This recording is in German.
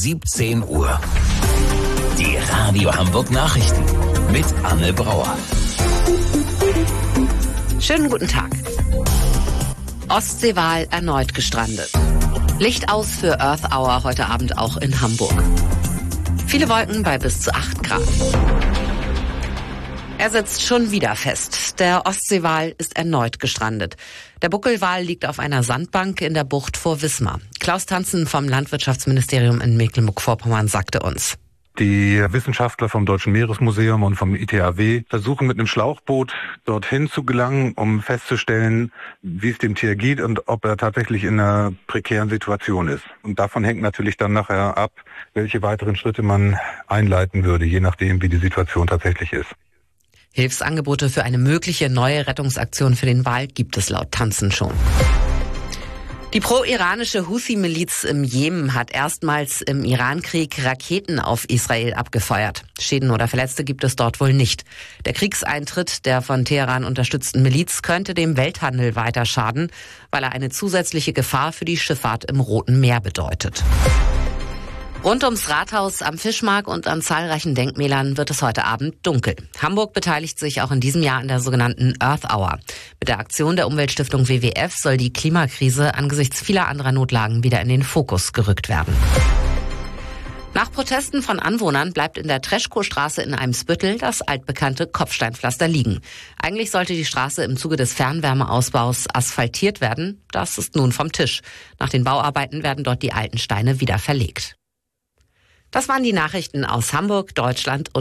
17 Uhr. Die Radio Hamburg Nachrichten mit Anne Brauer. Schönen guten Tag. Ostseewal erneut gestrandet. Licht aus für Earth Hour heute Abend auch in Hamburg. Viele Wolken bei bis zu 8 Grad. Er sitzt schon wieder fest. Der Ostseewal ist erneut gestrandet. Der Buckelwal liegt auf einer Sandbank in der Bucht vor Wismar. Klaus Tanzen vom Landwirtschaftsministerium in Mecklenburg-Vorpommern sagte uns: Die Wissenschaftler vom Deutschen Meeresmuseum und vom ITHW versuchen mit einem Schlauchboot dorthin zu gelangen, um festzustellen, wie es dem Tier geht und ob er tatsächlich in einer prekären Situation ist. Und davon hängt natürlich dann nachher ab, welche weiteren Schritte man einleiten würde, je nachdem, wie die Situation tatsächlich ist. Hilfsangebote für eine mögliche neue Rettungsaktion für den Wal gibt es laut Tanzen schon. Die pro-iranische Houthi-Miliz im Jemen hat erstmals im Irankrieg Raketen auf Israel abgefeuert. Schäden oder Verletzte gibt es dort wohl nicht. Der Kriegseintritt der von Teheran unterstützten Miliz könnte dem Welthandel weiter schaden, weil er eine zusätzliche Gefahr für die Schifffahrt im Roten Meer bedeutet. Rund ums Rathaus, am Fischmarkt und an zahlreichen Denkmälern wird es heute Abend dunkel. Hamburg beteiligt sich auch in diesem Jahr an der sogenannten Earth Hour. Mit der Aktion der Umweltstiftung WWF soll die Klimakrise angesichts vieler anderer Notlagen wieder in den Fokus gerückt werden. Nach Protesten von Anwohnern bleibt in der Treschkow-Straße in Eimsbüttel das altbekannte Kopfsteinpflaster liegen. Eigentlich sollte die Straße im Zuge des Fernwärmeausbaus asphaltiert werden. Das ist nun vom Tisch. Nach den Bauarbeiten werden dort die alten Steine wieder verlegt. Das waren die Nachrichten aus Hamburg, Deutschland und